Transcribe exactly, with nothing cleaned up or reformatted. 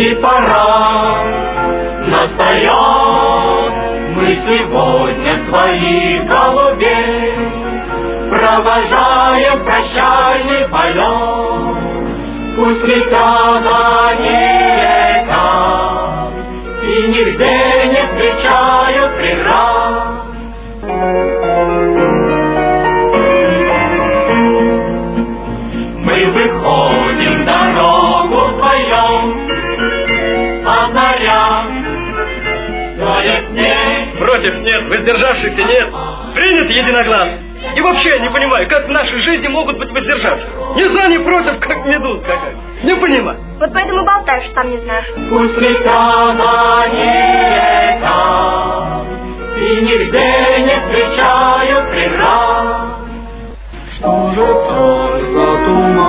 и пора настает. Мы сегодня своих голубей провожаем прощальный полет. Пусть летят они летят и нигде не встречают преград. Мы выходим, дорогу поем, а заря стоит дней. Против нет, воздержавшихся нет. Принят единогласно. И вообще я не понимаю, как в нашей жизни могут быть воздержавшие. Ни за, ни против, как медуз какая. Не понимаю. Вот поэтому болтаешь, сам не знаешь. Пусть летят они летят и нигде не встречают преград. Что же так за туман?